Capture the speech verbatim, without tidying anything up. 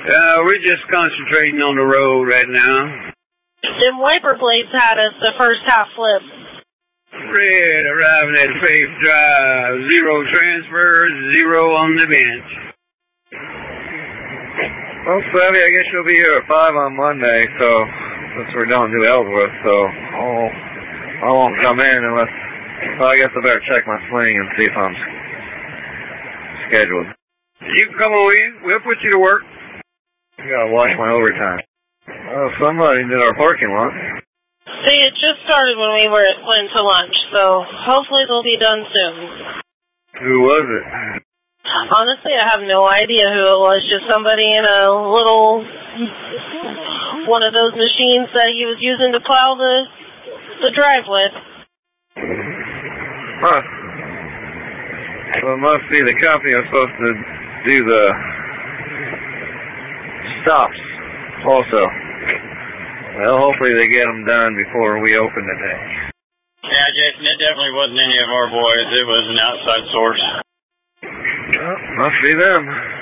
Uh, we're just concentrating on the road right now. Them wiper blades had us the first half flip. Red arriving at Faith Drive. Zero transfers, zero on the bench. Well, Savvy, I guess you'll be here at five on Monday, so since we're down to Ellsworth, so I'll, I won't come in unless, well, I guess I better check my sling and see if I'm scheduled. You can come on in. We'll put you to work. I gotta watch my overtime. Well, somebody did our parking lot. See, it just started when we were went to lunch, so hopefully they'll be done soon. Who was it? Honestly, I have no idea who it was. Just somebody in a little, one of those machines that he was using to plow the, the drive with. Huh. So it must be the company that's supposed to do the stops also. Well, hopefully they get them done before we open today. Yeah, Jason, it definitely wasn't any of our boys. It was an outside source. Well, must be them.